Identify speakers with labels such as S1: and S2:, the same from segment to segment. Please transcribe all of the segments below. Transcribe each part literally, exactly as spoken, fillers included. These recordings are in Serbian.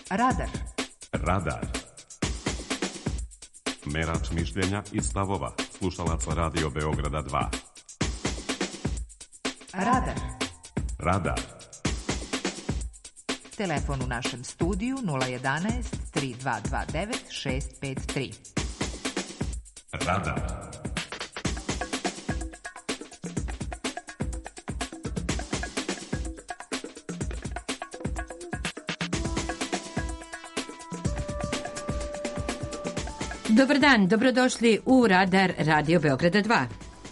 S1: Radar.
S2: Radar. Merač mišljenja i stavova slušalaca Radio Beograda dva.
S1: Radar.
S2: Radar.
S1: Telefon u našem studiju nula jedanaest tri dva dva devet šest pet tri.
S2: Radar.
S3: Dobar dan, dobrodošli u Radar Radio Beograda dva.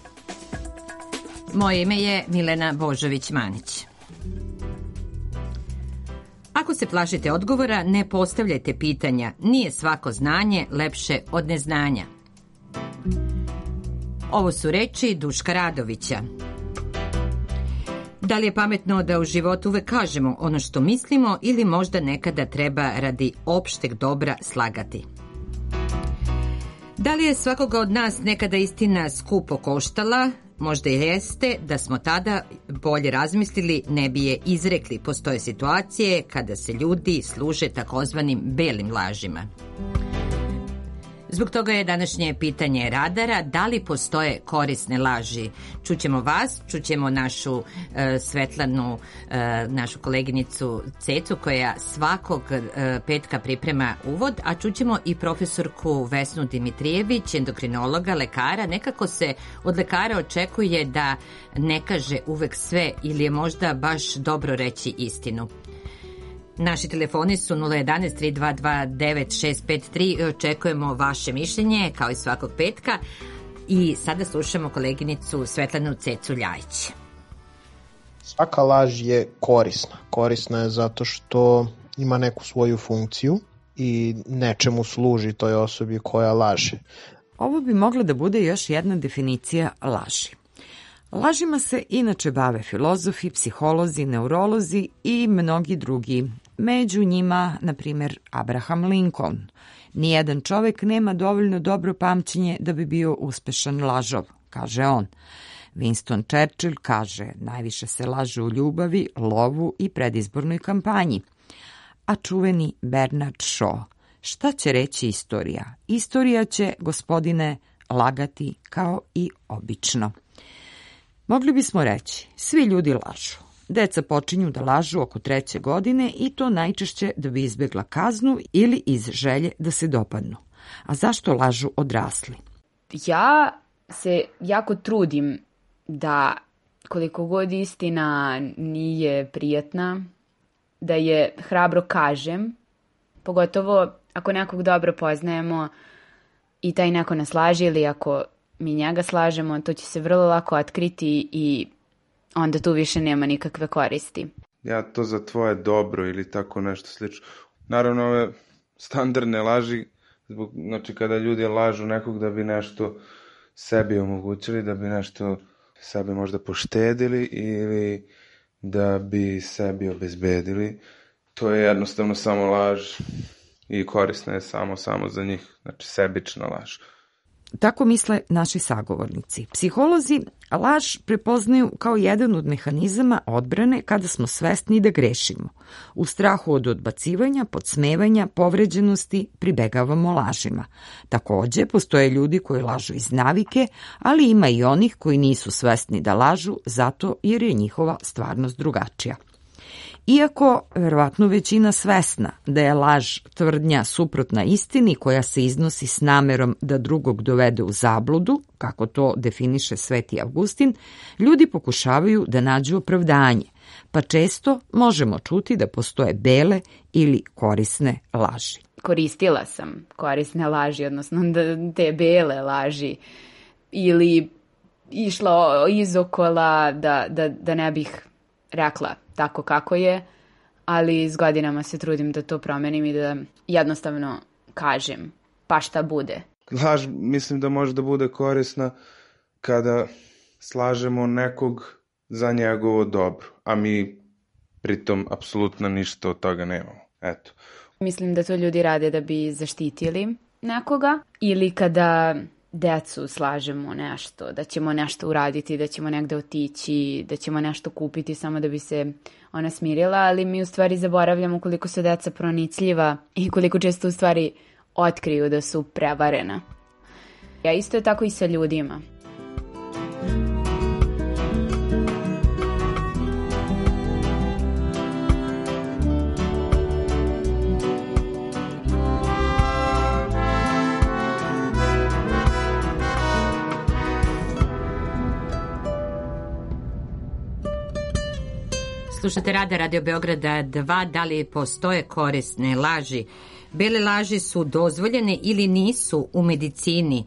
S3: Moje ime je Milena Božović-Manić. Ako se plašite odgovora, ne postavljajte pitanja. Nije svako znanje lepše od neznanja. Ovo su reči Duška Radovića. Da li je pametno da u životu uvek kažemo ono što mislimo ili možda nekada treba radi opšteg dobra slagati? Da li je svakoga od nas nekada istina skupo koštala? Možda jeste, da smo tada bolje razmislili, ne bi je izrekli. Postoje situacije kada se ljudi služe takozvanim belim lažima. Zbog toga je današnje pitanje Radara, da li postoje korisne laži? Čućemo vas, čućemo našu e, Svetlanu, e, našu koleginicu Cecu, koja svakog e, petka priprema uvod, a čućemo i profesorku Vesnu Dimitrijević, endokrinologa, lekara. Nekako se od lekara očekuje da ne kaže uvek sve ili je možda baš dobro reći istinu. Naši telefoni su nula jedanaest tri dva dva devet šest pet tri i očekujemo vaše mišljenje, kao i svakog petka. I sada slušamo koleginicu Svetlanu Cecu Ljajić.
S4: Svaka laž je korisna. Korisna je zato što ima neku svoju funkciju i nečemu služi toj osobi koja laže.
S5: Ovo bi mogla da bude još jedna definicija laži. Lažima se inače bave filozofi, psiholozi, neurolozi i mnogi drugi. Među njima, na primjer, Abraham Lincoln. Nijedan čovek nema dovoljno dobro pamćenje da bi bio uspešan lažov, kaže on. Winston Churchill kaže, najviše se laže u ljubavi, lovu i predizbornoj kampanji. A čuveni Bernard Shaw, šta će reći istorija? Istorija će, gospodine, lagati kao i obično. Mogli bismo reći, svi ljudi lažu. Deca počinju da lažu oko treće godine i to najčešće da bi izbjegla kaznu ili iz želje da se dopadnu. A zašto lažu odrasli?
S6: Ja se jako trudim da koliko god istina nije prijatna, da je hrabro kažem, pogotovo ako nekog dobro poznajemo i taj neko nas laže ili ako mi njega slažemo, to će se vrlo lako otkriti i onda tu više nema nikakve koristi.
S7: Ja to za tvoje dobro ili tako nešto slično. Naravno, ove standardne laži, zbog, znači kada ljudi lažu nekog da bi nešto sebi omogućili, da bi nešto sebi možda poštedili ili da bi sebi obezbedili, to je jednostavno samo laž i korisna je samo, samo za njih, znači sebična laž.
S5: Tako misle naši sagovornici. Psiholozi laž prepoznaju kao jedan od mehanizama odbrane kada smo svesni da grešimo. U strahu od odbacivanja, podsmevanja, povređenosti pribegavamo lažima. Takođe, postoje ljudi koji lažu iz navike, ali ima i onih koji nisu svesni da lažu zato jer je njihova stvarnost drugačija. Iako verovatno većina svesna da je laž tvrdnja suprotna istini koja se iznosi s namerom da drugog dovede u zabludu, kako to definiše Sveti Avgustin, ljudi pokušavaju da nađu opravdanje, pa često možemo čuti da postoje bele ili korisne laži.
S6: Koristila sam korisne laži, odnosno te bele laži, ili išla izokola da, da, da ne bih rekla tako kako je, ali s godinama se trudim da to promenim i da jednostavno kažem pa šta bude.
S7: Laž mislim da može da bude korisna kada slažemo nekog za njegovo dobro, a mi pritom apsolutno ništa od toga nemamo. Eto.
S6: Mislim da to ljudi rade da bi zaštitili nekoga ili kada decu slažemo nešto, da ćemo nešto uraditi, da ćemo negde otići, da ćemo nešto kupiti samo da bi se ona smirila, ali mi u stvari zaboravljamo koliko su deca pronicljiva i koliko često u stvari otkriju da su prevarena. Ja isto je tako i sa ljudima.
S3: Slušate Rada Radio Beograda dva, da li postoje korisne laži? Bele laži su dozvoljene ili nisu u medicini,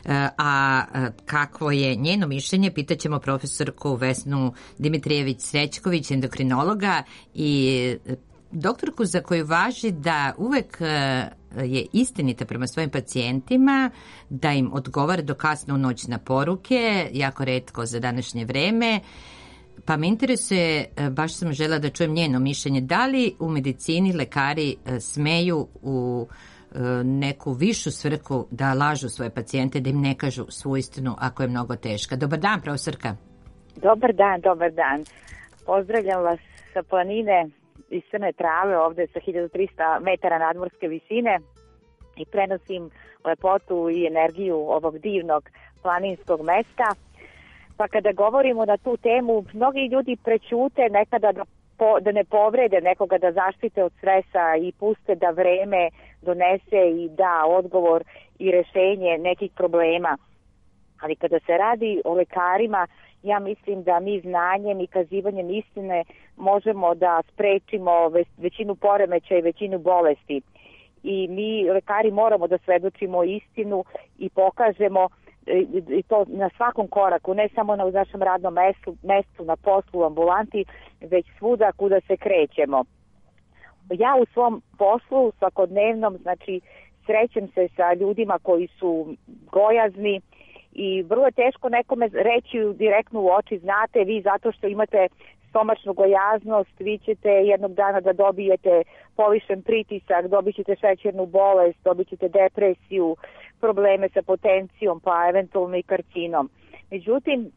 S3: a kakvo je njeno mišljenje, pitaćemo profesorku Vesnu Dimitrijević-Srećković, endokrinologa i doktorku za koju važi da uvek je istinita prema svojim pacijentima, da im odgovara do kasno u noć na poruke, jako retko za današnje vreme. Pa me interesuje, baš sam žela da čujem njeno mišljenje, da li u medicini lekari smeju u neku višu svrhu da lažu svoje pacijente, da im ne kažu svu istinu ako je mnogo teška. Dobar dan, profesorka.
S8: Dobar dan, dobar dan. Pozdravljam vas sa planine iz Crne Trave, ovde sa hiljadu trista metara nadmorske visine i prenosim lepotu i energiju ovog divnog planinskog mesta. Pa kada govorimo na tu temu, mnogi ljudi prećute nekada da, po, da ne povrede nekoga, da zaštite od stresa i puste da vreme donese i da odgovor i rešenje nekih problema. Ali kada se radi o lekarima, ja mislim da mi znanjem i kazivanjem istine možemo da sprečimo većinu poremećaja i većinu bolesti. I mi lekari moramo da svedočimo istinu i pokažemo i to na svakom koraku, ne samo na našem radnom mestu, mestu na poslu, u ambulanti, već svuda kuda se krećemo. Ja u svom poslu svakodnevnom, znači, srećem se sa ljudima koji su gojazni i vrlo je teško nekome reći direktno u oči, znate, vi zato što imate stomačnu gojaznost, vi ćete jednog dana da dobijete povišen pritisak, dobit ćete šećernu bolest, dobit ćete depresiju, probleme sa potencijom, pa eventualno i karcinom. Međutim,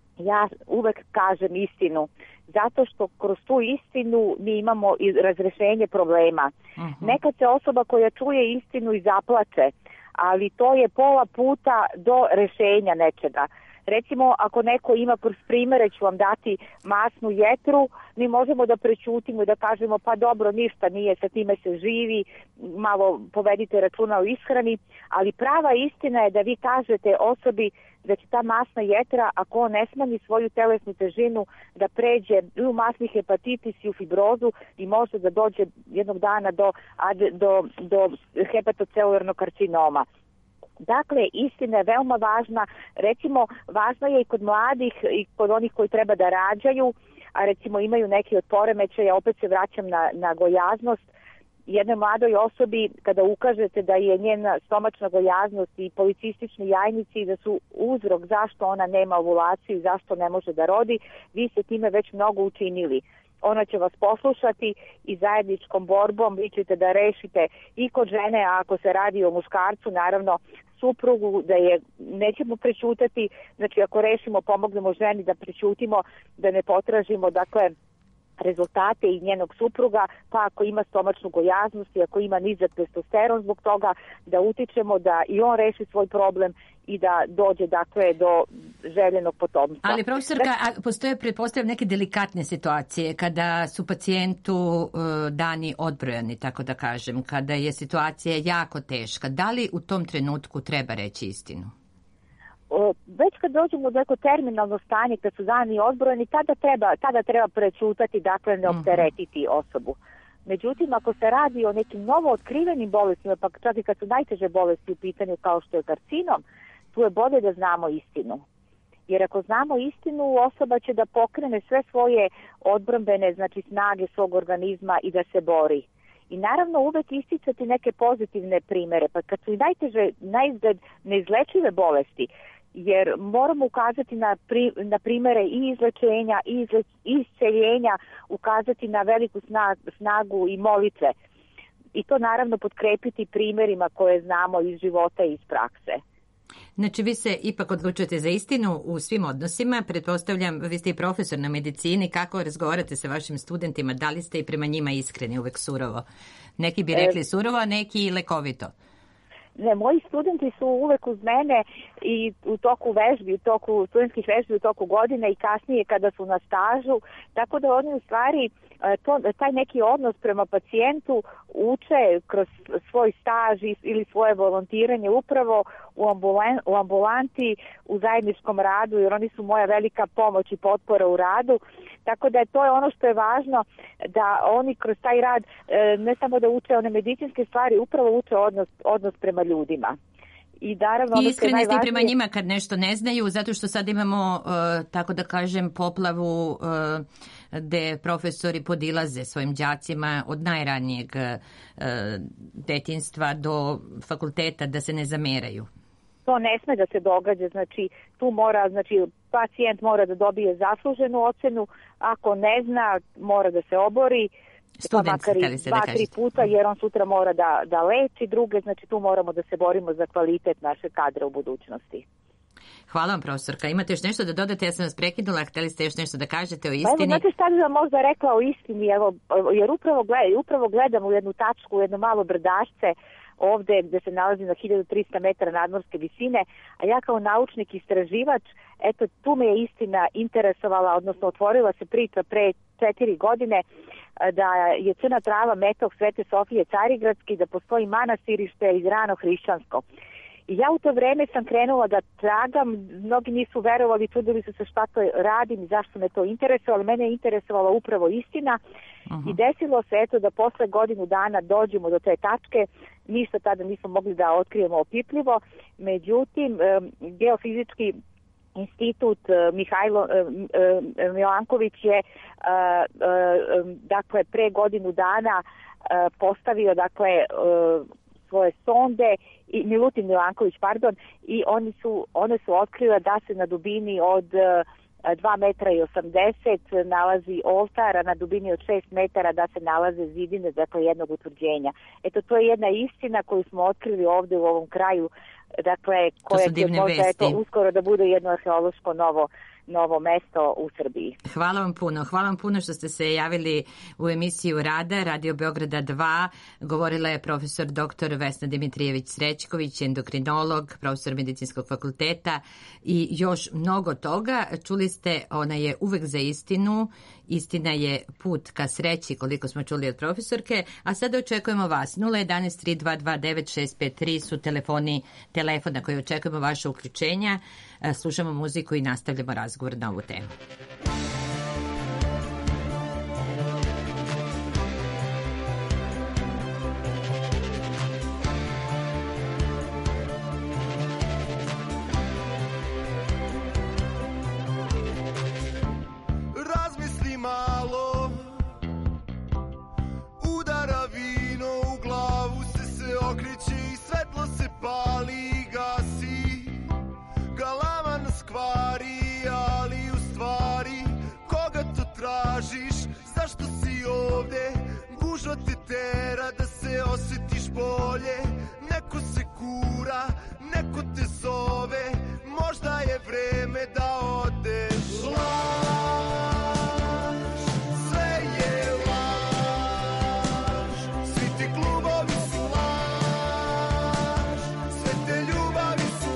S8: ja uvek kažem istinu, zato što kroz tu istinu mi imamo i razrešenje problema. Uh-huh. Nekad se osoba koja čuje istinu i zaplače, ali to je pola puta do rešenja nečega. Recimo, ako neko ima, kroz primere ću vam dati masnu jetru, mi možemo da prećutimo i da kažemo pa dobro, ništa nije, sa time se živi, malo povedite računa o ishrani, ali prava istina je da vi kažete osobi da će ta masna jetra, ako on ne smanji svoju telesnu težinu, da pređe i u masni hepatitis i u fibrozu i može da dođe jednog dana do, do, do hepatocelularnog karcinoma. Dakle, istina je veoma važna, recimo važna je i kod mladih i kod onih koji treba da rađaju, a recimo imaju neki od poremećaja, opet se vraćam na, na gojaznost, jednoj mladoj osobi kada ukažete da je njena stomačna gojaznost i policistični jajnici da su uzrok zašto ona nema ovulaciju i zašto ne može da rodi, vi ste time već mnogo učinili. Ona će vas poslušati i zajedničkom borbom vi ćete da rešite i kod žene, a ako se radi o muškarcu, naravno suprugu, da je nećemo prećutati, znači ako rešimo, pomognemo ženi da prećutimo, da ne potražimo, dakle, rezultate i njenog supruga, pa ako ima stomačnu gojaznost i ako ima nizak testosteron zbog toga, da utičemo da i on reši svoj problem i da dođe, dakle, do željenog potomstva.
S3: Ali, profesorka, a postoje, pretpostavljam, neke delikatne situacije kada su pacijentu uh, dani odbrojani, tako da kažem, kada je situacija jako teška. Da li u tom trenutku treba reći istinu?
S8: O, već kad dođemo do neko terminalno stanje, kad su dani odbrojeni, tada treba, tada treba prečutati, dakle, ne opteretiti osobu. Međutim, ako se radi o nekim novo otkrivenim bolestima, pa čak i kad su najteže bolesti u pitanju kao što je karcinom, tu je bolje da znamo istinu. Jer ako znamo istinu, osoba će da pokrene sve svoje odbrambene, znači snage svog organizma i da se bori. I naravno uvek isticati neke pozitivne primere, pa kad su i najteže, najizgled neizlečive bolesti, jer moramo ukazati na, pri, na primere i izlečenja i izle, isceljenja, ukazati na veliku snagu i molitve. I to naravno potkrepiti primerima koje znamo iz života i iz prakse.
S3: Znači, vi se ipak odlučujete za istinu u svim odnosima. Pretpostavljam, vi ste i profesor na medicini. Kako razgovarate sa vašim studentima? Da li ste i prema njima iskreni, uvek surovo? Neki bi rekli surovo, a neki lekovito.
S8: Ne, moji studenti su uvek uz mene i u toku vežbi, u toku studentskih vežbi, u toku godine i kasnije kada su na stažu, tako da oni u stvari to, taj neki odnos prema pacijentu uče kroz svoj staž ili svoje volontiranje upravo u, ambulan, u ambulanti, u zajedničkom radu, jer oni su moja velika pomoć i potpora u radu. Tako da je to je ono što je važno, da oni kroz taj rad ne samo da uče one medicinske stvari, upravo uče odnos, odnos prema ljudima. I, naravno,
S3: I iskreni ste prema njima kad nešto ne znaju, zato što sad imamo, uh, tako da kažem, poplavu uh, gde profesori podilaze svojim đacima od najranijeg uh, detinjstva do fakulteta da se ne zameraju.
S8: To ne sme da se događa, znači tu mora, znači pacijent mora da dobije zasluženu ocenu, ako ne zna mora da se obori,
S3: Student,
S8: pa makar i dva, tri puta, jer on sutra mora da, da leči druge, znači tu moramo da se borimo za kvalitet naše kadra u budućnosti.
S3: Hvala vam, profesorka. Imate još nešto da dodate? Ja sam vas prekinula, hteli ste još nešto da kažete o istini?
S8: Pa evo, znate šta bi vam možda rekla o istini, evo, jer upravo, gled, upravo gledam u jednu tačku, u jedno malo brdašce, ovde gde se nalazi na hiljadu trista metara nadmorske visine, a ja kao naučnik istraživač, eto tu me je istina interesovala, odnosno otvorila se priča pre četiri godine da je Crna Trava metok Svete Sofije Carigradske i da postoji manastirište iz rano hrišćansko. I ja u to vreme sam krenula da tragam, mnogi nisu verovali, čudili su se šta to radim i zašto me to interesovalo, mene je interesovala upravo istina. Uh-huh. I desilo se eto da posle godinu dana dođemo do te tačke, ništa tada nismo mogli da otkrijemo opipljivo, međutim Geofizički institut Mihajlo Milanković je dakle pre godinu dana postavio dakle svoje sonde i Milutin Milanković, pardon, i oni su one su otkrile da se na dubini od dva metra i osamdeset nalazi oltar, a na dubini od šest metara da se nalaze zidine, dakle jednog utvrđenja. Eto, to je jedna istina koju smo otkrili ovde u ovom kraju, dakle, koja će možda eto, uskoro da bude jedno arheološko novo novo mesto u Srbiji.
S3: Hvala vam puno. Hvala vam puno što ste se javili u emisiju Rada, Radio Beograda dva. Govorila je profesor doktor Vesna Dimitrijević-Srećković, endokrinolog, profesor medicinskog fakulteta i još mnogo toga. Čuli ste, ona je uvek za istinu. Istina je put ka sreći, koliko smo čuli od profesorke. A sada očekujemo vas. nula jedan tri dva dva devet šest pet tri su telefoni, telefon na koji očekujemo vaše uključenja. Slušamo muziku i nastavljamo razgovor na ovu temu.
S9: Razmisli malo, udara vino u glavu, se se okreće i svetlo se pali i gasi. Galama nas kvari, ali u stvari koga to tražiš, zašto si ovde? Gužva te tera da se osjetiš bolje, neko se kura, neko te zove, možda je vreme da odeš. Laž, sve je laž, svi ti klubovi su laž, sve te ljubavi su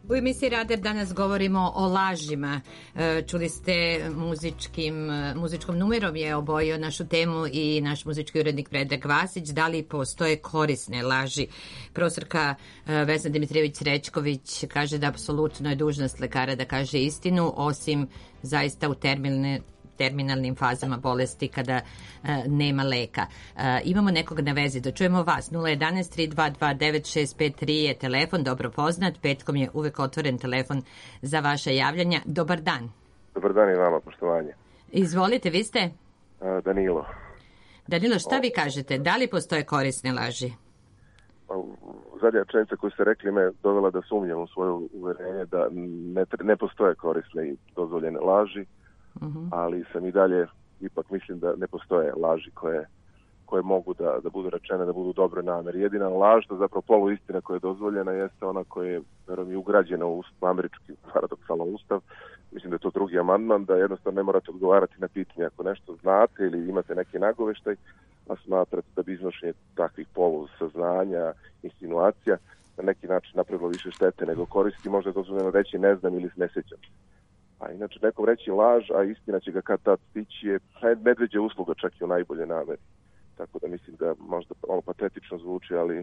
S3: U emisiji Radar danas govorimo o lažima. Čuli ste muzičkim, muzičkom numerom je obojio našu temu i naš muzički urednik Predrag Vasić. Da li postoje korisne laži? Profesorka Vesna Dimitrijević-Rečković kaže da apsolutno je dužnost lekara da kaže istinu, osim zaista u terminalne terminalnim fazama bolesti kada e, nema leka. E, imamo nekog na vezi, da čujemo vas. nula jedan tri dva dva devet šest pet tri je telefon, dobro poznat. Petkom je uvek otvoren telefon za vaše javljanja. Dobar dan.
S10: Dobar dan i vama, poštovanje.
S3: Izvolite, vi ste?
S10: A, Danilo.
S3: Danilo, šta vi kažete? Da li postoje korisne laži?
S10: Zadnja rečenica koju ste rekli me dovela da sumnjam u svoje uverenje da ne, ne postoje korisne i dozvoljene laži. Uh-huh. Ali sam i dalje, ipak mislim da ne postoje laži koje, koje mogu da, da budu rečene, da budu dobre namere. Jedina laž, da zapravo poluistina koja je dozvoljena, jeste ona koja je, verujem, i ugrađena u američki paradoksalan ustav. Mislim da je to drugi amandman, da jednostavno ne morate odgovarati na pitanje ako nešto znate ili imate neki nagoveštaj, a smatrate da bi iznošenje takvih polusaznanja, insinuacija na neki način napravilo više štete nego koristi. Možda je dozvoljeno reći ne znam ili ne sjećam. A inače nekom reći laž, a istina će ga kad tad stići, je medveđa usluga čak i u najbolje nameri. Tako da mislim da možda ono patetično zvuči, ali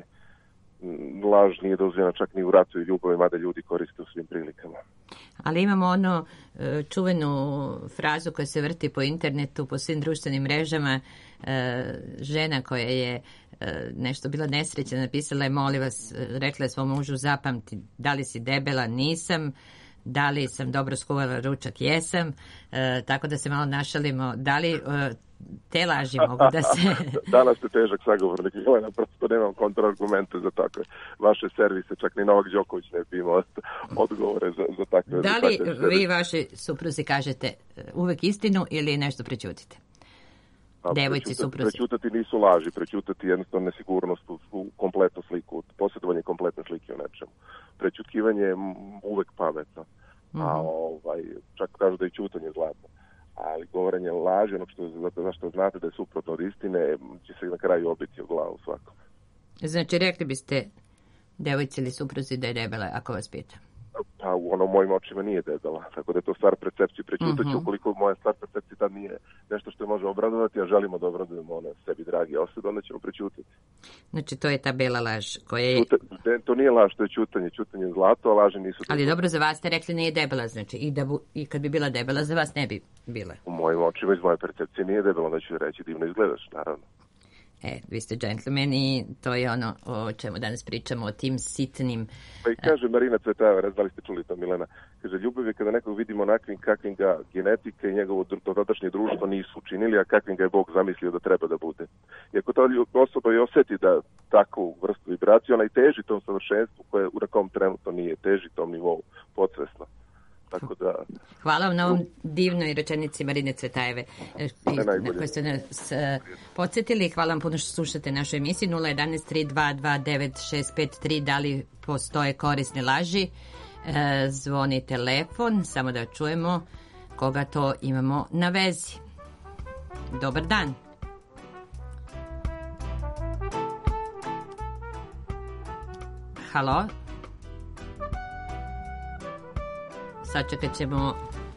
S10: laž nije dozvoljena čak ni u ratu i ljubavi, mada ljudi koriste u svim prilikama.
S3: Ali imamo ono čuvenu frazu koja se vrti po internetu, po svim društvenim mrežama, žena koja je nešto bila nesrećna, napisala je, molim vas, rekla je svom mužu, zapamti, da li si debela, nisam, da li sam dobro skuvala ručak, jesam, e, tako da se malo našalimo, da li e, te laži mogu da se...
S10: Danas ste težak sagovornik, Jelena, prosto nemam kontrargumente za takve vaše servise, čak ni Novak Đoković ne bi imao odgovore za, za takve...
S3: Da li takve vi vaši supruzi kažete uvek istinu ili nešto prećutite? Devojci supruzi.
S10: Prećutati nisu laži, prećutati jednostavno nesigurnost u, u kompletnu sliku, posjedovanje kompletne slike u nečemu. Prećutkivanje je uvek pametno, mm-hmm. a ovaj, čak kažu da je ćutanje zlatno. Ali govorenje laži, ono što, zašto znate da je suprotno od istine, će se na kraju obiti u glavu svakom.
S3: Znači, rekli biste devojci ili supruzi da je debela, ako vas pitam?
S10: Pa u ono mojim očima nije debela, tako da je to stvar percepcije, prećutat ću, mm-hmm. ukoliko moja stvar percepcije tad nije nešto što je može obradovati, a želimo da obradujemo one sebi dragi osobe, onda ćemo prećutati.
S3: Znači to je ta bela laž koja je...
S10: Čuta, to nije laž, to je ćutanje, ćutanje je zlato, a laži nisu...
S3: Ali debela. Dobro, za vas ste rekli nije debela, znači i, da bu, i kad bi bila debela, za vas ne bi bila.
S10: U mojim očima, iz moje percepcije nije debela, onda ću reći divno izgledaš, naravno.
S3: E, vi ste džentlmen i to je ono o čemu danas pričamo, o tim sitnim...
S10: Pa i kaže Marina Cvetajeva, da li ste čuli to, Milena, kaže, ljubav je kada nekog vidimo onakvim kakvim ga genetika i njegovo dotadašnje društvo nisu učinili, a kakvim ga je Bog zamislio da treba da bude. I ako ta osoba i osjeti da takvu vrstu vibracije, ona i teži tom savršenstvu koje u nekom trenutno nije, teži tom nivou podsvesno. Tako da...
S3: Hvala vam na ovom divnoj rečenici Marine Cvetajeve na koju ste nas podsjetili. Hvala vam puno što slušate našu emisiju. nula jedan tri dva dva devet šest pet tri. Da li postoje korisne laži? E, zvoni telefon, samo da čujemo koga to imamo na vezi. Dobar dan. Halo? Sačekat ćemo.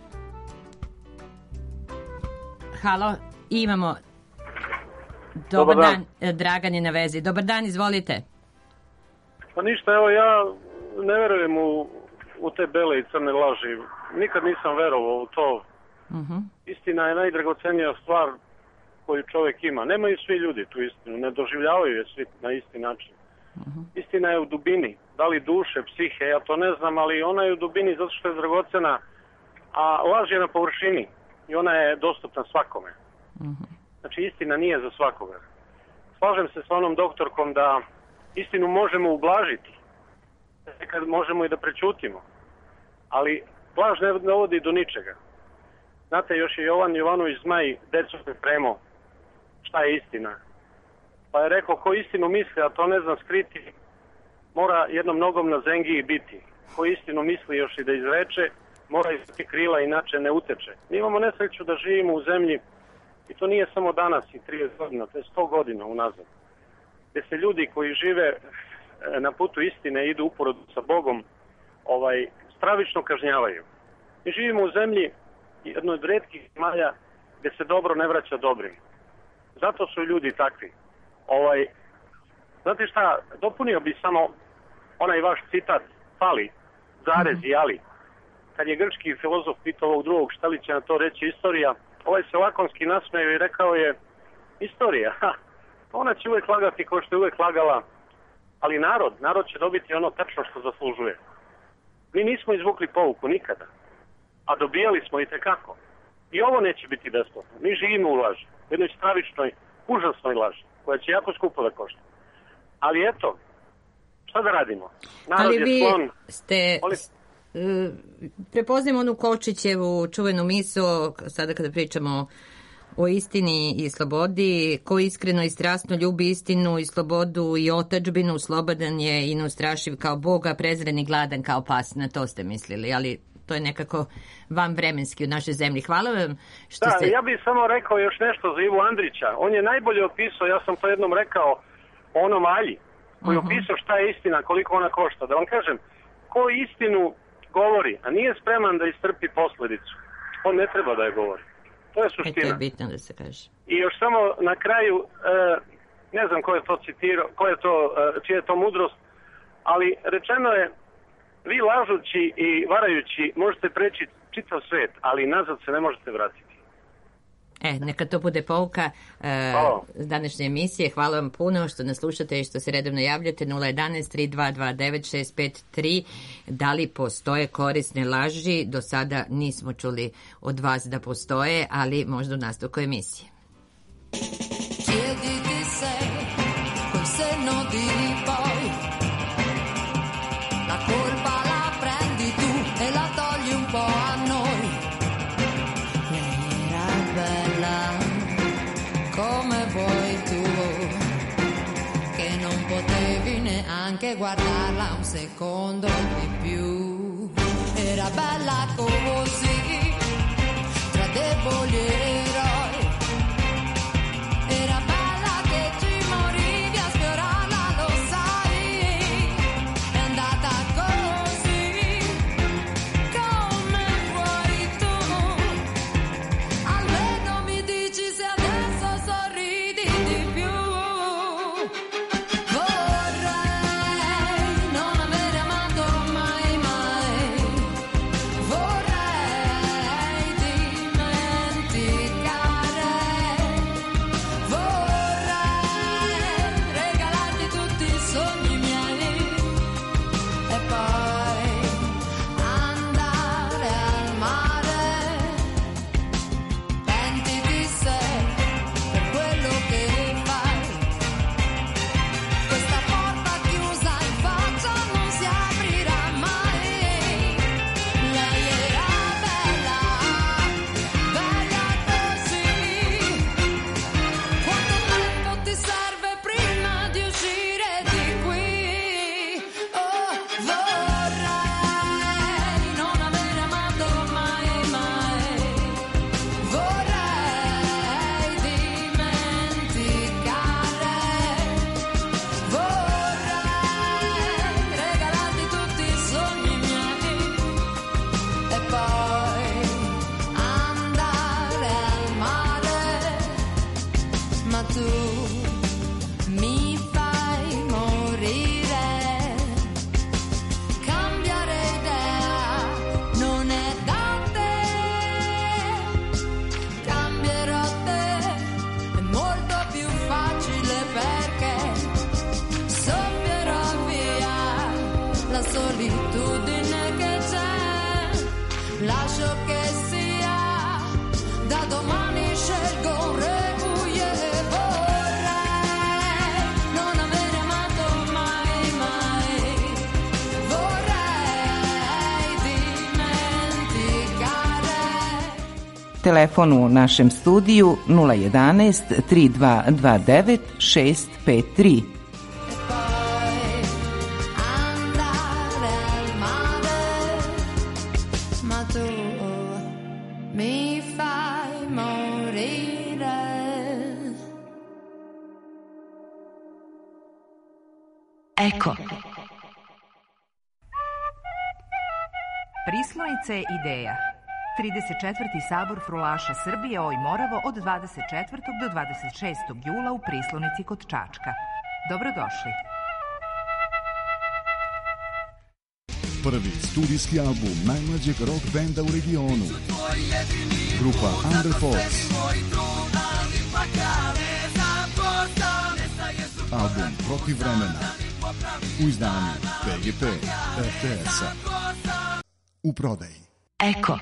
S3: Halo, imamo. Dobar, Dobar dan. dan, Dragan je na vezi. Dobar dan, izvolite.
S11: Pa ništa, evo ja ne verujem u, u te bele i crne laži. Nikad nisam verovao u to. Uh-huh. Istina je najdragocenija stvar koju čovjek ima. Nemaju svi ljudi tu istinu, ne doživljavaju je svi na isti način. Uh-huh. Istina je u dubini, da li duše, psihe, ja to ne znam, ali ona je u dubini zato što je dragocena, a laž je na površini i ona je dostupna svakome. Uh-huh. Znači istina nije za svakoga. Slažem se s onom doktorkom da istinu možemo ublažiti, nekad možemo i da prećutimo, ali laž ne dovodi do ničega. Znate, još je Jovan Jovanović Zmaj decu pripremao šta je istina. Pa je rekao, ko istinu misli, a to ne zna skriti, mora jednom nogom na zengiji biti. Ko istinu misli još i da izreče, mora izvati krila, inače ne uteče. Mi imamo nesreću da živimo u zemlji, i to nije samo danas i trideset godina, to je sto godina unazad, gdje se ljudi koji žive na putu istine idu uporedu sa Bogom, ovaj, stravično kažnjavaju. Mi živimo u zemlji, jednoj od retkih zemalja gdje se dobro ne vraća dobrim. Zato su ljudi takvi. Ovaj, znate šta, dopunio bi samo onaj vaš citat, fali, zarez i ali. Kad je grčki filozof pitao ovog drugog šta li će na to reći istorija, ovaj se lakonski nasmejao i rekao je istorija, ha, ona će uvijek lagati kao što je uvijek lagala, ali narod, narod će dobiti ono tačno što zaslužuje. Mi nismo izvukli pouku nikada, a dobijali smo i tekako. I ovo neće biti besplatno. Mi živimo u laži, u jednoj stravičnoj, užasnoj laži, koja će jako skupo da košta. Ali eto, šta da radimo? Narod
S3: ali
S11: je
S3: vi
S11: sklon...
S3: ste...
S11: Oli...
S3: Prepoznajem onu Kočićevu čuvenu miso, sada kada pričamo o istini i slobodi, ko iskreno i strasno ljubi istinu i slobodu i otadžbinu, slobodan je i neustrašiv kao Boga, prezren i gladan kao pas. Na to ste mislili, ali to je nekako van vremenski u našoj zemlji. Hvala vam što
S11: da,
S3: ste...
S11: Ja bih samo rekao još nešto za Ivu Andrića. On je najbolje opisao, ja sam to jednom rekao o onom Alji, koji je uh-huh. opisao šta je istina, koliko ona košta. Da vam kažem, ko istinu govori, a nije spreman da istrpi posledicu, on ne treba da je govori. To je suština.
S3: E, to je bitno da se kaže.
S11: I još samo na kraju, ne znam ko je to citirao, ko je to, čija je to mudrost, ali rečeno je, vi lažući i varajući možete preći čitav svet, ali nazad se ne možete vratiti.
S3: E, neka to bude pouka uh, današnje emisije. Hvala vam puno što nas slušate i što se redovno javljate. Nula jedanaest tri dva dva devet šest pet tri. Da li postoje korisne laži? Do sada nismo čuli od vas da postoje, ali možda u nastavku emisije.
S12: Chiediti se col senno di poi la colpa la prendi tu e la togli un po' a noi. Lei era bella come vuoi tu, che non potevi neanche guardarla un secondo di più. Era bella così, tra deboli eroi. Era bella che ci morivi a sfiorarla, lo sai. È andata così, come vuoi tu. Almeno mi dici se adesso sorridi di più. Vorrei non aver amato mai mai. Vorrei dimenticare. Vorrei regalarti tutti i sogni miei e poi andare al mare. Pentiti se per quello che fai. Questa porta chiusa in faccia non si aprirà mai. Lei era bella, bella così. Quanto tempo ti serve prima di uscire di qui? Oh, vorrei non aver amato mai mai. Vorrei dimenticare. Vorrei regalarti tutti i sogni miei e poi andare al mare. Ma tu mi fai morire. Cambiare idea non è da te. Cambierò te, è molto più facile perché soffierò via la solitudine che c'è. Lascio che sia, da domani scelgo un requiem. Vorrei non aver amato mai mai. Vorrei dimenticare.
S13: Telefon u našem studiju nula jedanaest tri dva dva devet šest pet tri.
S12: Andare al mare. Ma tu mi fai morire.
S14: Ecco.
S1: Prislonica je ideja. trideset četvrti sabor frulaša Srbije Oj Moravo od dvadeset četvrtog do dvadeset šestog jula u Prislonici kod Čačka. Dobrodošli.
S14: Prvi studijski album najmlađeg rock benda u regionu. Grupa Under Force. Album Protiv vremena. U izdanju P G P R T S-a. U prodaji.
S1: Eko.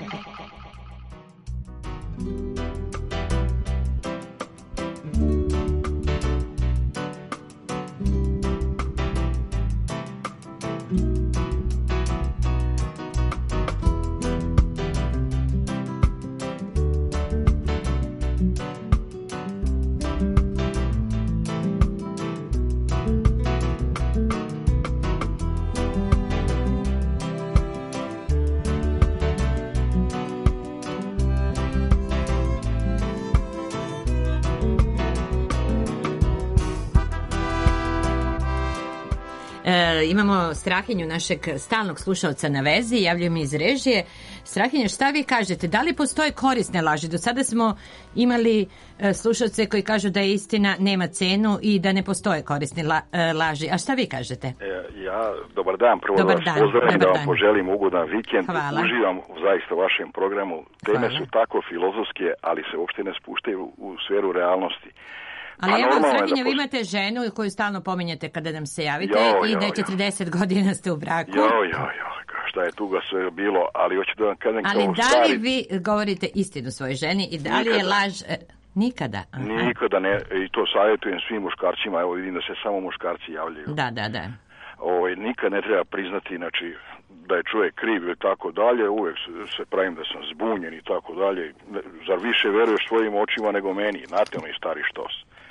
S3: Imamo Strahinju, našeg stalnog slušalca na vezi, javljaju mi iz režije. Strahinja, šta vi kažete? Da li postoje korisne laži? Do sada smo imali slušalce koji kažu da je istina nema cenu i da ne postoje korisne la, laži. A šta vi kažete?
S15: E, ja, dobar dan, prvo
S3: dobar
S15: vas
S3: dan,
S15: pozdravim, da vam
S3: dan.
S15: poželim ugodan vikend.
S3: Hvala.
S15: Uživam zaista u vašem programu. Teme
S3: Hvala.
S15: su tako filozofske, ali se uopšte ne spuštaju u, u sferu realnosti.
S3: Ali
S15: Pa
S3: evo,
S15: normalno je
S3: Strahinja,
S15: da
S3: vi
S15: pos-
S3: imate ženu koju stalno pominjete kada nam se javite
S15: Jo,
S3: i
S15: jo,
S3: da je
S15: jo.
S3: četrdeset godina ste u braku.
S15: Jo, jo, jo, šta je tuga sve bilo, ali hoću da vam kažem
S3: Ali
S15: kao
S3: da
S15: stari...
S3: li vi govorite istinu svojoj ženi i da li je
S15: Nikada.
S3: laž... e, Nikada? Aha.
S15: Nikada ne, i to savjetujem svim muškarcima, evo vidim da se samo muškarci javljaju.
S3: Da, da, da.
S15: Ovaj, nikad ne treba priznati, znači, da je čovjek kriv ili tako dalje, uvijek se, se pravim da sam zbunjen i tako dalje. Zar više veruješ svojim očima nego meni? Znate onaj stari štos.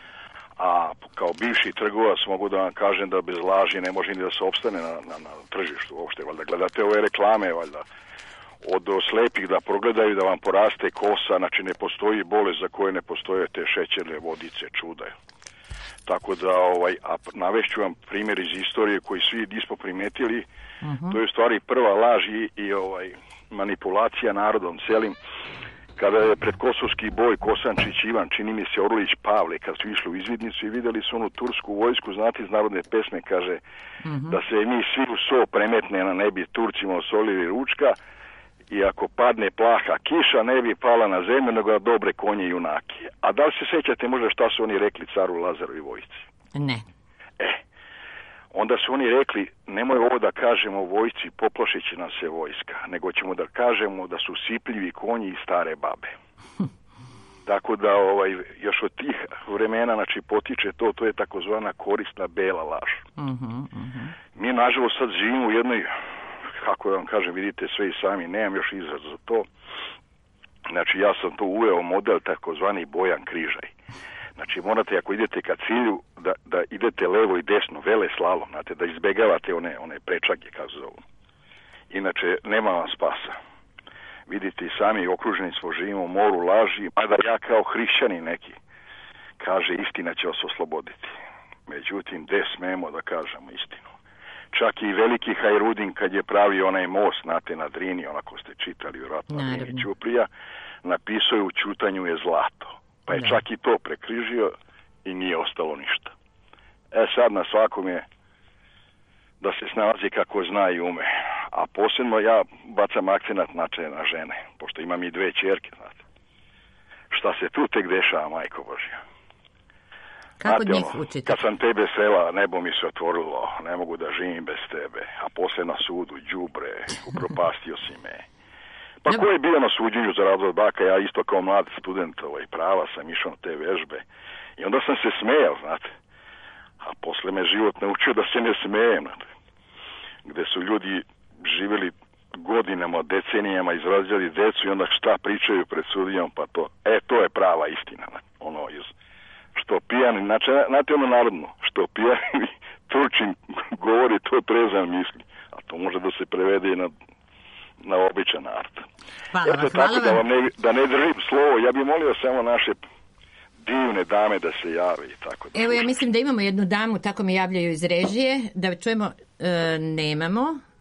S15: A kao bivši trgovac mogu da vam kažem da bez laži ne može ni da se opstane na, na, na tržištu uopšte. Valjda gledate ove reklame, valjda, od slepih da progledaju da vam poraste kosa, znači ne postoji bolest za koje ne postoje te šećerne vodice, čuda. Tako da, ovaj, a navešću vam primjer iz istorije koji svi nismo primetili. Uh-huh. To je u stvari prva laž i, i ovaj, manipulacija narodom celim. Kada je pred kosovski boj Kosančić Ivan, čini mi se Orlić Pavle, kad su išli u izvidnicu i vidjeli su onu tursku vojsku, znate iz narodne pesme, kaže uh-huh. da se mi svi u so premetne na nebi Turcima osolili ručka i ako padne plaha kiša ne bi pala na zemlju nego na dobre konje i junake. A da li se sjećate možda šta su oni rekli caru Lazaru i vojsci?
S3: Ne.
S15: E, onda su oni rekli, nemoj ovo da kažemo vojsci, poplašit će nam se vojska, nego ćemo da kažemo da su sipljivi konji i stare babe. Tako da ovaj, još od tih vremena znači, potiče to, to je takozvana korisna bela laž.
S3: Uh-huh, uh-huh.
S15: Mi nažalost sad živimo u jednoj, kako vam kažem, vidite sve i sami, nemam još izraz za to. Znači ja sam to uveo model takozvani Bojan Križaj. Znači morate ako idete ka cilju da, da idete levo i desno, vele slalom, znate, da izbegavate one, one prečake, kako se zovu. Inače nema vam spasa. Vidite i sami okruženi smo, živimo u moru laži, mada ja kao hrišćanin neki kaže istina će vas osloboditi. Međutim, gde smemo da kažemo istinu? Čak i veliki Hajrudin kad je pravio onaj most, znate, na Drini, onako ste čitali vjerojatno na Drini Ćuprija, napisao je u ćutanju je zlato. Pa je da. čak i to prekrižio i nije ostalo ništa. E sad na svakom je da se snalazi kako zna i ume. A posebno ja bacam akcenat znači na žene, pošto imam i dve ćerke, znate. Šta se tu tek dešava, majko Božja?
S3: Kako
S15: znate,
S3: njih
S15: ono,
S3: učite?
S15: kad sam tebe srela, nebo mi se otvorilo, ne mogu da živim bez tebe, a posle na sudu, đubre, upropastio si me. Pa ko je bio na suđenju za razvod braka, ja isto kao mlad student ovaj, prava sam išao na te vežbe i onda sam se smejao, znate. A posle me život naučio da se ne smejem, znate. Gde su ljudi živjeli godinama, decenijama, izrađali decu i onda šta pričaju pred sudijom, pa to, e, to je prava istina, ono, iz, što pijani, znači, znate ono narodno, što pijani Turčin govori, to trezan misli, a to može da se prevede i na na običan narod.
S3: Hvala
S15: Eto,
S3: vam,
S15: tako
S3: hvala
S15: da
S3: vam.
S15: vam ne, da ne držim slovo, ja bih molio samo naše divne dame da se jave i tako da.
S3: Evo, ja mislim da imamo jednu damu, tako mi javljaju iz režije, da čujemo, e, nemamo,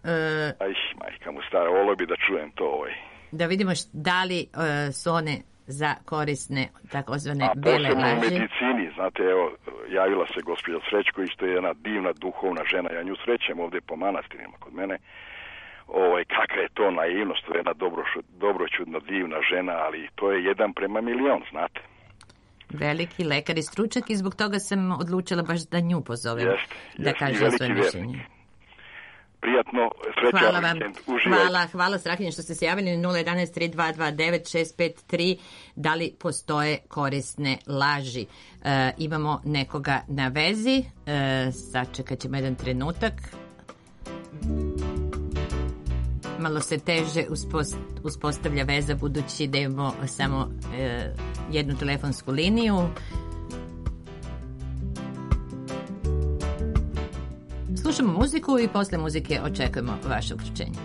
S3: E,
S15: Aj, majka mu stara, volio bi da čujem to ovaj.
S3: Da vidimo št- da li e, su one za korisne takozvane
S15: A
S3: bele
S15: posebno u
S3: laži.
S15: medicini, znate, evo, javila se gospođa Srećković, to je jedna divna duhovna žena, ja nju srećem ovdje po manastirima kod mene. Ovaj, kakva je to naivnost, to je jedna dobro, dobroćudna, divna žena, ali to je jedan prema milion, znate.
S3: Veliki lekar i stručak i zbog toga sam odlučila baš da nju pozovem.
S15: Jeste,
S3: da
S15: jeste,
S3: kaže
S15: i veliki
S3: svoje
S15: vernik.
S3: mišljenje.
S15: Prijatno, srećan
S3: Hvala vam.
S15: vikend, uživajte.
S3: Hvala, hvala Strahinje što ste se javili na nula jedan tri dva dva devet šest pet tri. Da li postoje korisne laži? E, imamo nekoga na vezi. E, sačekat ćemo jedan trenutak. Malo se teže uspost, uspostavlja veza budući da imamo samo e, jednu telefonsku liniju. Slušamo muziku i posle muzike očekujemo vaše uključenje.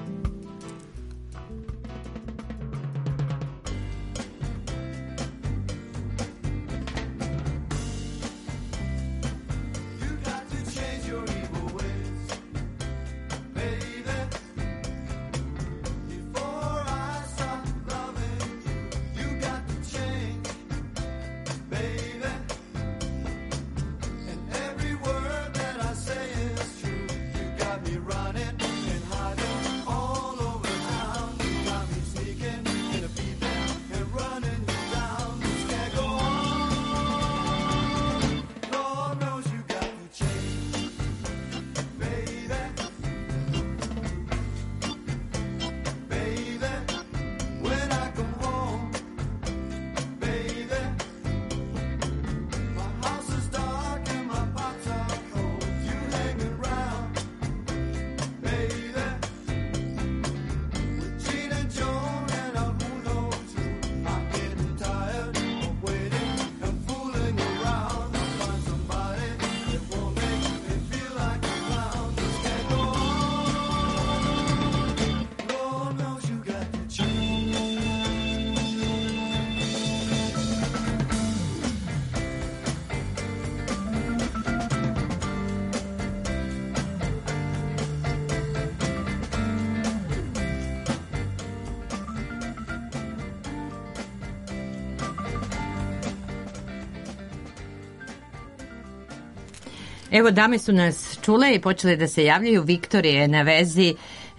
S3: Evo, dame su nas čule i počele da se javljaju. Viktorija je na vezi,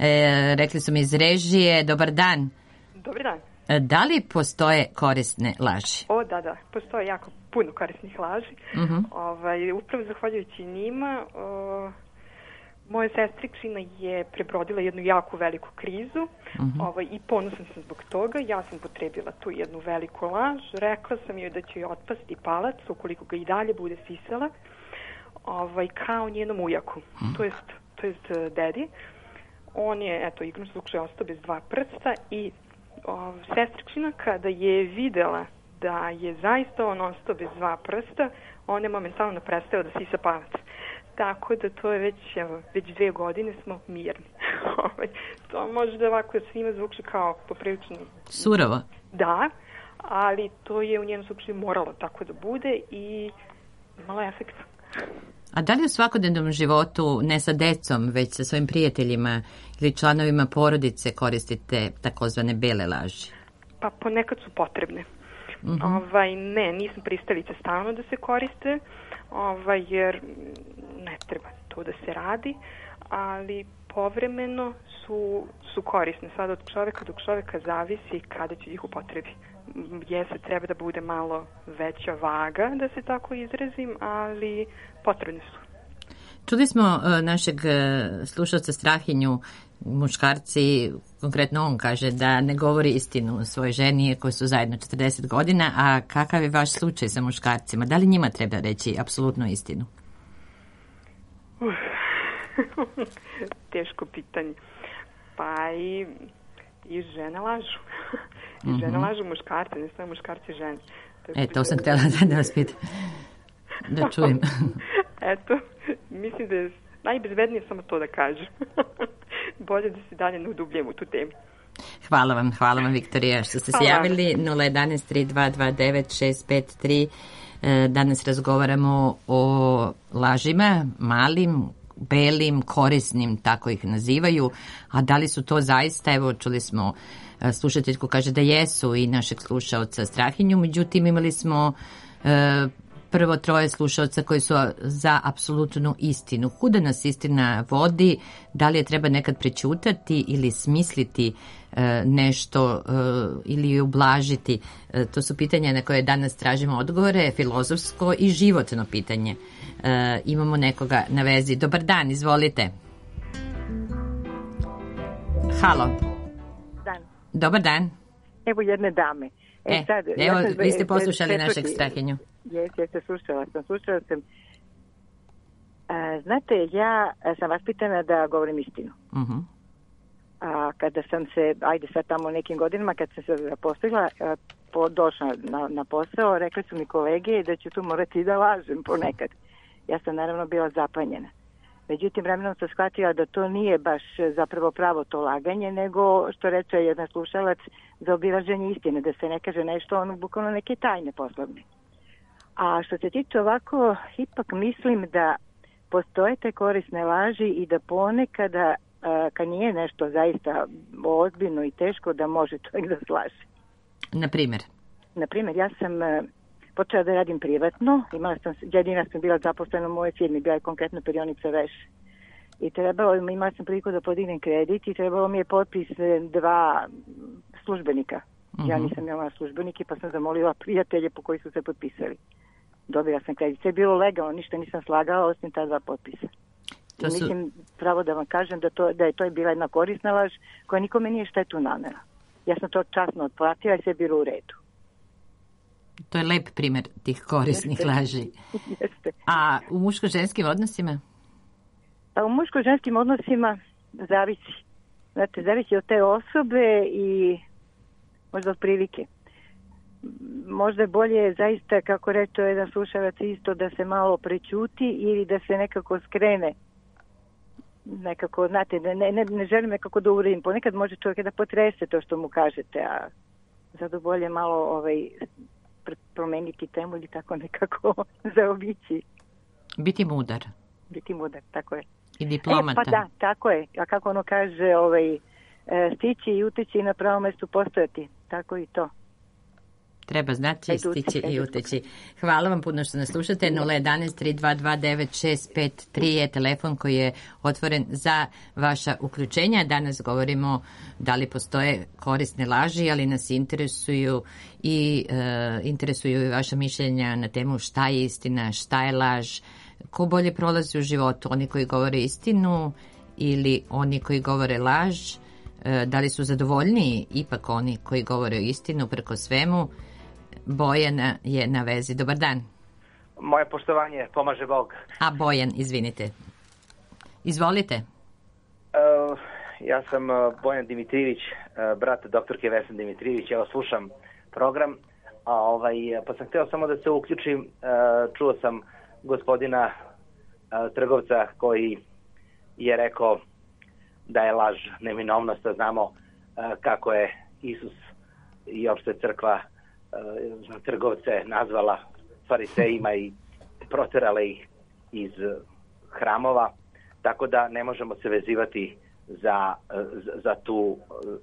S3: e, rekli su mi iz režije. Dobar dan.
S16: Dobar dan.
S3: E, da li postoje korisne laži?
S16: O, da, da. Postoje jako puno korisnih laži.
S3: Uh-huh.
S16: Ovaj, upravo zahvaljujući njima, o, moja sestričina je prebrodila jednu jako veliku krizu.
S3: Uh-huh.
S16: Ovaj, i ponosna sam zbog toga. Ja sam potrebila tu jednu veliku laž. Rekla sam joj da će joj otpasti palac ukoliko ga i dalje bude sisala. Ovaj, kao njenom ujaku, mm. to jest, to jest uh, dedi. On je, eto, igrom slučaja ostao bez dva prsta i uh, sestričina kada je videla da je zaista on ostao bez dva prsta, on je momentalno prestao da sisa palac. Tako da to je već, evo, već dve godine smo mirni. To možda ovako svima zvuči kao poprilično...
S3: Surovo.
S16: Da, ali to je u njenom slučaju moralo tako da bude i imalo efekt.
S3: A da li u svakodnevnom životu, ne sa decom, već sa svojim prijateljima ili članovima porodice koristite takozvane bele laži?
S16: Pa ponekad su potrebne.
S3: Uh-huh.
S16: Ovaj, ne, nisam pristalica stalno da se koriste, ovaj, jer ne treba to da se radi, ali povremeno su, su korisne. Sada od čoveka do čoveka zavisi kada će ih upotrebi. Jeste, treba da bude malo veća vaga, da se tako izrazim, ali potrebne su.
S3: Čuli smo uh, našeg uh, slušalca Strahinju, muškarci, konkretno on kaže da ne govori istinu svoje ženi koji su zajedno četrdeset godina, a kakav je vaš slučaj sa muškarcima? Da li njima treba reći apsolutno istinu?
S16: Uh. Teško pitanje. Pa i, i žene lažu. I žene mm-hmm. lažu muškarce, ne samo muškarci žene. Tako
S3: e, to sam htjela da vas pitam. Da čujem.
S16: Eto, mislim da je najbezbednije samo to da kažem. Bolje da se dalje ne udubljem u tu temu.
S3: Hvala vam, hvala vam Viktorija što ste se javili. nula jedan tri dva dva devet šest pet tri. Danas razgovaramo o lažima, malim, belim, korisnim, tako ih nazivaju, a da li su to zaista, evo čuli smo e, slušateljku kaže da jesu i našeg slušaoca Strahinju, međutim imali smo e, prvo troje slušaoca koji su za apsolutnu istinu. Kuda nas istina vodi, da li je treba nekad prećutati ili smisliti e, nešto e, ili ublažiti, e, to su pitanja na koje danas tražimo odgovore, filozofsko i životno pitanje. E, imamo nekoga na vezi. Dobar dan, izvolite. Halo.
S17: Dan.
S3: Dobar dan.
S17: Evo jedne dame.
S3: E,
S17: E, sad,
S3: evo,
S17: ja sam-
S3: vi ste poslušali
S17: e,
S3: našeg
S17: četvrti-
S3: Strahinju.
S17: Jes, jeste, slušala sam, slušala sam. E, znate, ja sam vaspitana da govorim istinu.
S3: Mhm.
S17: A kada sam se, ajde sad tamo u nekim godinama, kad sam se zaposlila, e, po, došla na, na posao, rekli su mi kolege da ću tu morati da lažem ponekad. Ja sam naravno bila zapanjena. Međutim, vremenom sam shvatila da to nije baš zapravo pravo to laganje, nego, što reče jedan slušalac, za obilaženje istine, da se ne kaže nešto, ono, bukvalno neke tajne poslovne. A što se tiče ovako, ipak mislim da postoje te korisne laži i da ponekada, a, kad nije nešto zaista ozbiljno i teško, da može čovjek da slaže.
S3: Na primjer?
S17: Na primjer, ja sam e, počela da radim privatno, imala sam, jedina sam bila zaposlena u mojoj firmi, bila je konkretno perionica Veš. I trebalo, imala sam priliku da podignem kredit i trebalo mi je potpis e, dva službenika. Ja
S3: Mhm.
S17: nisam imala službenike, pa sam zamolila prijatelje po koji su se potpisali. Dobila sam kredit. Sve je bilo legalno, ništa nisam slagala, osim ta dva potpisa.
S3: To
S17: I
S3: su-
S17: mislim, pravo da vam kažem da, to, da je to bila jedna korisna laž koja nikome nije štetu nanela. Ja sam to časno otplatila i sve je bilo u redu.
S3: To je lep primjer tih korisnih
S17: Jeste.
S3: laži.
S17: Jeste.
S3: A u muško-ženskim odnosima?
S17: Pa u muško-ženskim odnosima zavisi. Znate, zavisi od te osobe i možda od prilike. Možda je bolje zaista, kako reče jedan slušalac isto, da se malo prećuti ili da se nekako skrene. Nekako, znate, ne, ne, ne želim nekako da uvredim. Ponekad može čovjek da potrese to što mu kažete, a zato bolje malo ovaj, pr- promeniti temu ili tako nekako zaobići.
S3: Biti mudar
S17: Biti mudar, tako je.
S3: i diplomata.
S17: E, pa da, tako je. A kako ono kaže, ovaj, e, stići i uteći na pravom mestu postojati. Tako i to.
S3: Treba znati,
S17: Ajde, uteći,
S3: stići i
S17: ajde.
S3: uteći. Hvala vam puno što nas slušate. nula jedan tri dva dva devet šest pet tri je telefon koji je otvoren za vaša uključenja. Danas govorimo da li postoje korisne laži, ali nas interesuju i e, interesuju i vaša mišljenja na temu šta je istina, šta je laž, ko bolje prolazi u životu, oni koji govore istinu ili oni koji govore laž, e, da li su zadovoljniji ipak oni koji govore istinu preko svemu. Bojan je na vezi. Dobar dan.
S18: Moje poštovanje, pomaže Bog.
S3: A Bojan, izvinite. Izvolite.
S18: Uh, ja sam uh, Bojan Dimitrijević, uh, brat doktorke Vesne Dimitrijević. Evo, slušam program, a ovaj, pa sam htio samo da se uključim. Uh, čuo sam gospodina uh, trgovca koji je rekao da je laž neminovnost, a znamo uh, kako je Isus i opšte crkva uh, trgovce nazvala farisejima i proterala ih iz uh, hramova, tako da ne možemo se vezivati za, za, za tu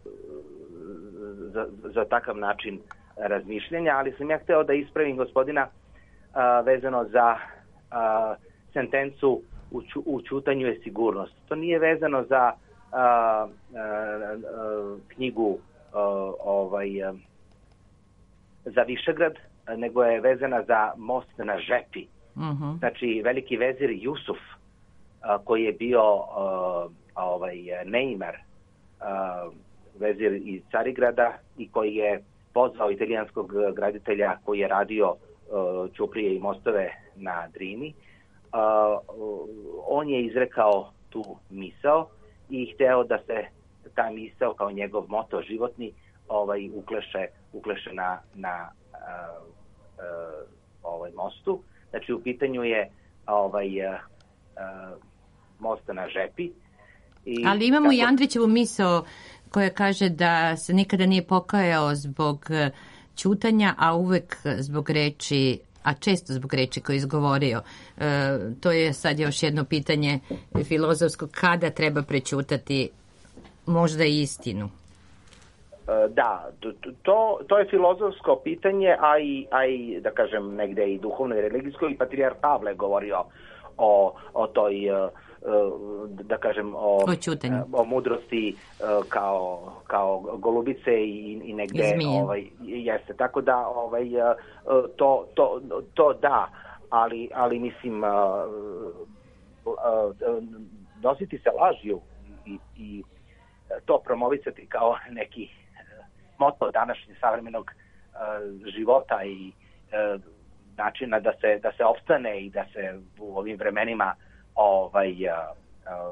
S18: za, za takav način razmišljanja, ali sam ja hteo da ispravim gospodina a, vezano za a, sentencu u, ču, u ćutanju je sigurnost. To nije vezano za a, a, a, knjigu a, ovaj, a, za Višegrad, nego je vezana za most na Žepi.
S3: Uh-huh.
S18: Znači, veliki vezir Jusuf, a, koji je bio a, ovaj, Neymar, a, vezir iz Carigrada i koji je pozvao italijanskog graditelja koji je radio a, ćuprije i mostove na Drini. A, on je izrekao tu misao i hteo da se ta misao kao njegov moto životni ovaj, ukleše, ukleše na, na a, a, ovaj mostu. Znači, u pitanju je ovaj a, a, most na Žepi.
S3: I ali imamo tako i Andrićevu misao koja kaže da se nikada nije pokajao zbog ćutanja, a uvek zbog reči a često zbog reči koje je izgovorio. E, to je sad još jedno pitanje filozofsko, kada treba prećutati možda istinu?
S18: Da, to, to je filozofsko pitanje, a i, a i, da kažem, negde i duhovno i religijsko, i patrijarh Pavle govorio o, o toj, da kažem, o, o mudrosti kao, kao golubice i, i negde ovaj, jeste. Tako da ovaj, to, to, to da, ali, ali mislim nositi se lažju i, i to promovisati kao neki moto današnjeg savremenog uh, života i uh, načina da se da se opstane i da se u ovim vremenima ovaj uh,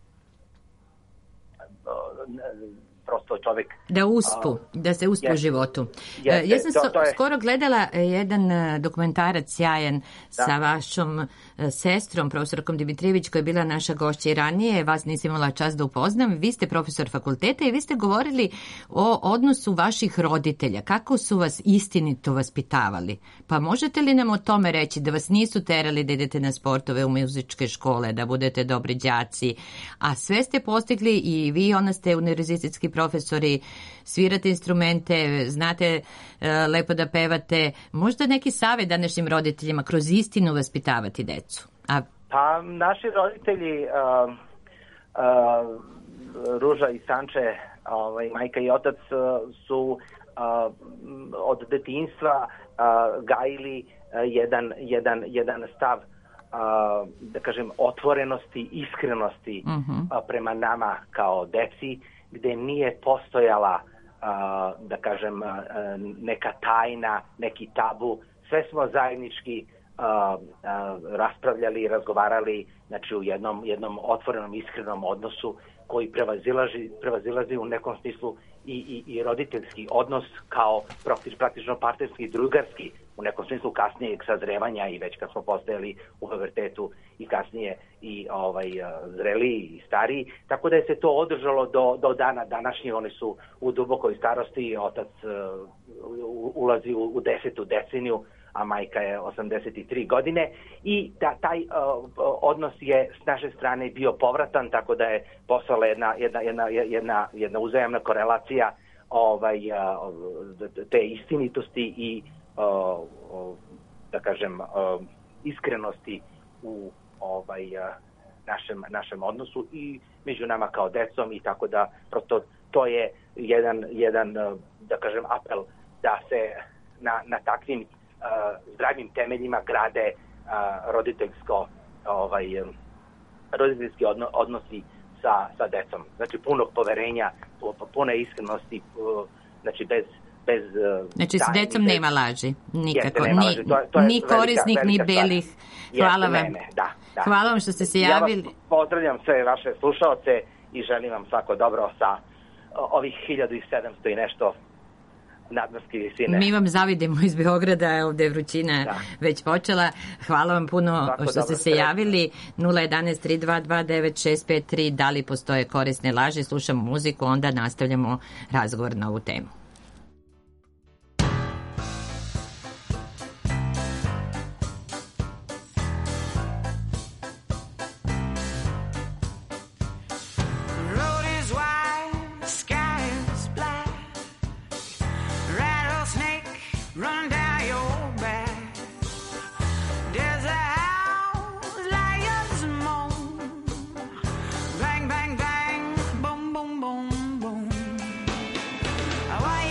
S18: uh, uh, prosto čovjek
S3: da uspu, uh, da se uspu u životu.
S18: Jeste,
S3: ja sam
S18: to, to je...
S3: skoro gledala jedan dokumentarac sjajan da. sa vašom sestrom, profesorkom Dimitrijević, koja je bila naša gošća i ranije. Vas nisam imala čast da upoznam. Vi ste profesor fakulteta i vi ste govorili o odnosu vaših roditelja. Kako su vas istinito vaspitavali? Pa možete li nam o tome reći, da vas nisu terali da idete na sportove u muzičke škole, da budete dobri đaci, a sve ste postigli i vi, ona ste univerzitetski profesori, svirate instrumente, znate e, lepo da pevate. Možda neki savjet današnjim roditeljima kroz istinu vaspitavati decu? A...
S18: Pa naši roditelji uh, uh, Ruža i Sanče, ovaj, majka i otac uh, su uh, od detinjstva uh, gajili uh, jedan, jedan, jedan stav uh, da kažem otvorenosti, iskrenosti uh-huh. uh, prema nama kao deci, gde nije postojala, uh, da kažem, uh, neka tajna, neki tabu. Sve smo zajednički uh, uh, raspravljali i razgovarali, znači u jednom, jednom otvorenom, iskrenom odnosu koji prevazilazi, prevazilazi u nekom smislu i, i, i roditeljski odnos kao praktično, praktično partnerski i drugarski, u nekom smislu kasnijeg sazrevanja i već kad smo postajali u pubertetu i kasnije i ovaj zreliji i stariji, tako da je se to održalo do, do dana današnjih. Oni su u dubokoj starosti, otac uh, ulazi u, u desetu deceniju, a majka je osamdeset tri godine i da taj uh, odnos je s naše strane bio povratan, tako da je postala jedna, jedna, jedna, jedna, jedna uzajamna korelacija ovaj, uh, te istinitosti i uh, uh, da kažem uh, iskrenosti u ovaj, uh, našem, našem odnosu i među nama kao decom, i tako da prosto to je jedan, jedan uh, da kažem apel da se na, na takvim Uh, zdravim temeljima grade uh, roditeljsko ovaj, um, roditeljski odno, odnosi sa, sa decom. Znači punog poverenja, pune iskrenosti, uh, znači bez, bez uh,
S3: znači s decom bez... nema laži, nikako.
S18: Jeste, nema
S3: ni,
S18: laži. To, to je
S3: ni korisnih, ni belih. Hvala
S18: Jeste,
S3: vam.
S18: ne, ne, da, da.
S3: Hvala vam što ste se javili.
S18: Ja vas pozdravljam sve vaše slušaoce i želim vam svako dobro sa ovih hiljadu sedamsto i nešto nadmorske visine.
S3: Mi vam zavidimo iz Beograda, ovde je vrućina da. već počela. Hvala vam puno Svako što ste se javili. nula jedan tri dva dva devet šest pet tri, da li postoje korisne laži? Slušamo muziku, onda nastavljamo razgovor na ovu temu.
S12: Run down your back. There's a house, lions moan. Bang, bang, bang, boom, boom, boom, boom. Why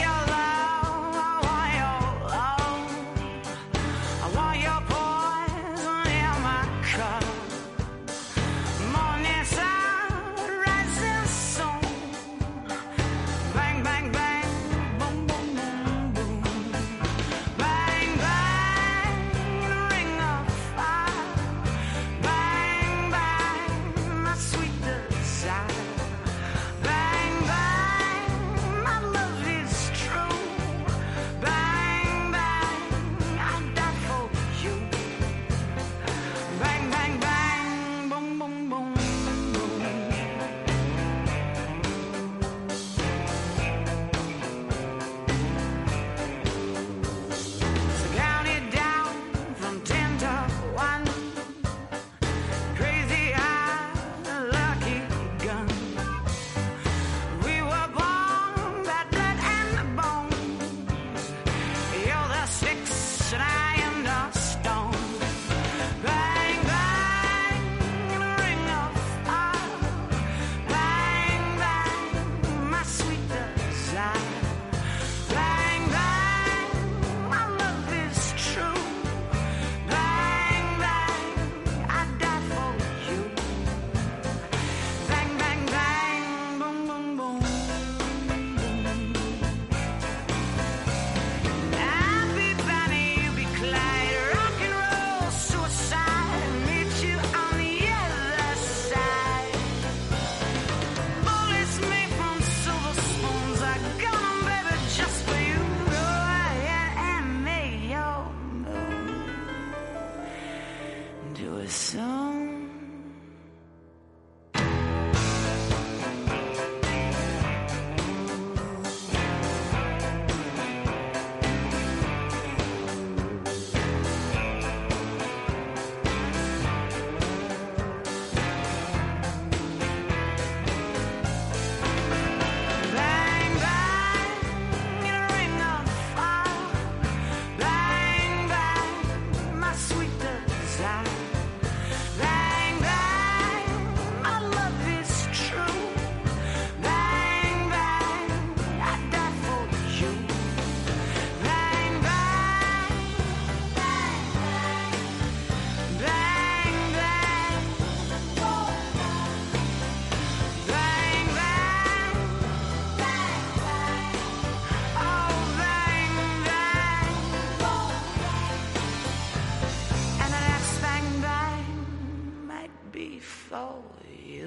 S12: you.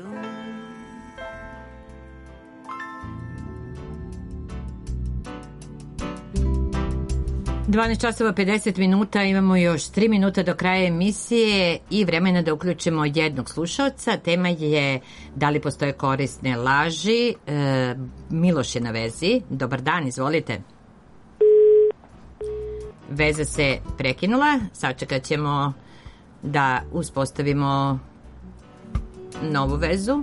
S3: dvanaest časova pedeset minuta, imamo još tri minuta do kraja emisije i vremena da uključimo jednog slušalca. Tema je da li postoje korisne laži. E, Miloš je na vezi. Dobar dan, izvolite. Veza se prekinula. Sačekat ćemo da uspostavimo novu vezu.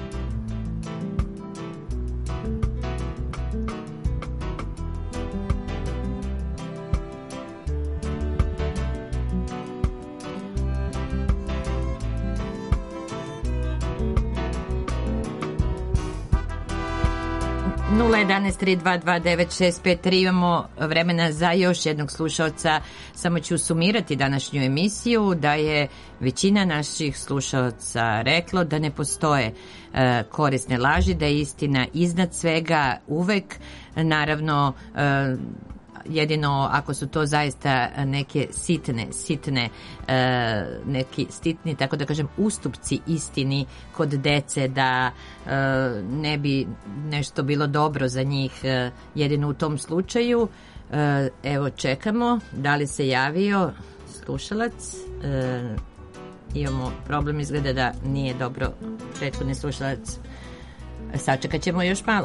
S3: nula jedan tri dva dva devet šest pet tri. Imamo vremena za još jednog slušalca. Samo ću sumirati današnju emisiju da je većina naših slušalca reklo da ne postoje e, korisne laži, da je istina iznad svega uvek. Naravno, e, jedino ako su to zaista neke sitne, sitne, e, neki sitni, tako da kažem, ustupci istini kod dece, da e, ne bi nešto bilo dobro za njih, e, jedino u tom slučaju. E, evo, čekamo da li se javio slušalac. E, imamo problem, izgleda da nije dobro prethodni slušalac. Sačekat ćemo još malo.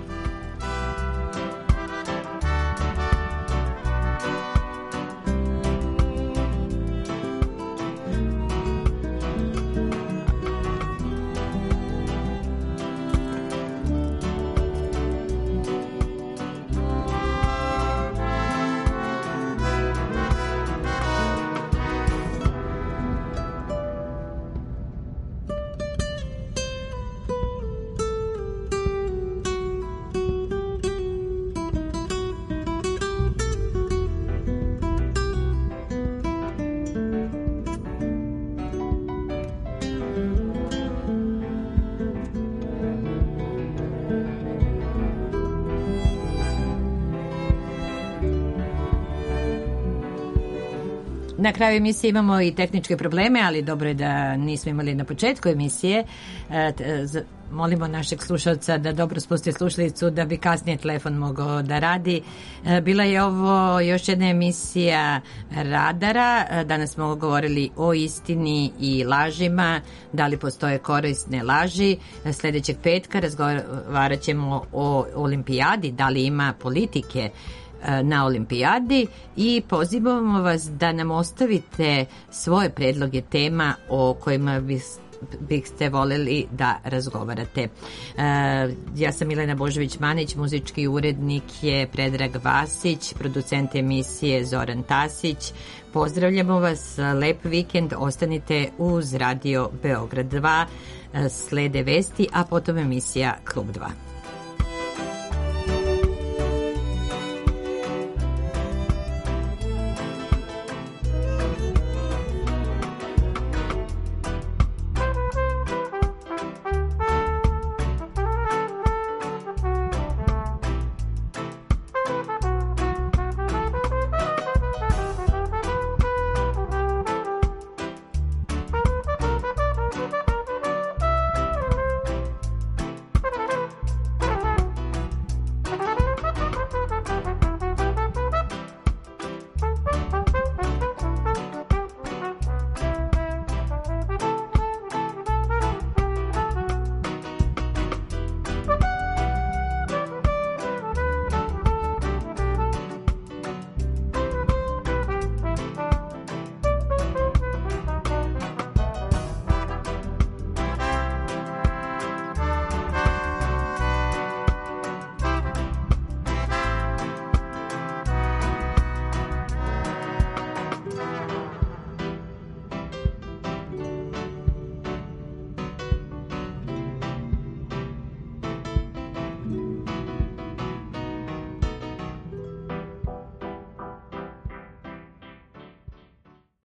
S3: Na kraju emisije imamo i tehničke probleme, ali dobro je da nismo imali na početku emisije. E, z, molimo našeg slušalca da dobro spusti slušalicu da bi kasnije telefon mogao da radi. E, bila je ovo još jedna emisija Radara. E, danas smo govorili o istini i lažima, da li postoje korisne laži. E, sljedećeg petka razgovarat ćemo o olimpijadi, da li ima politike na olimpijadi, i pozivamo vas da nam ostavite svoje predloge tema o kojima biste voljeli da razgovarate. Ja sam Milena Božović-Manić, muzički urednik je Predrag Vasić, producent emisije Zoran Tasić. Pozdravljamo vas, lep vikend, ostanite uz Radio Beograd dva, slede vesti, a potom emisija Klub dva.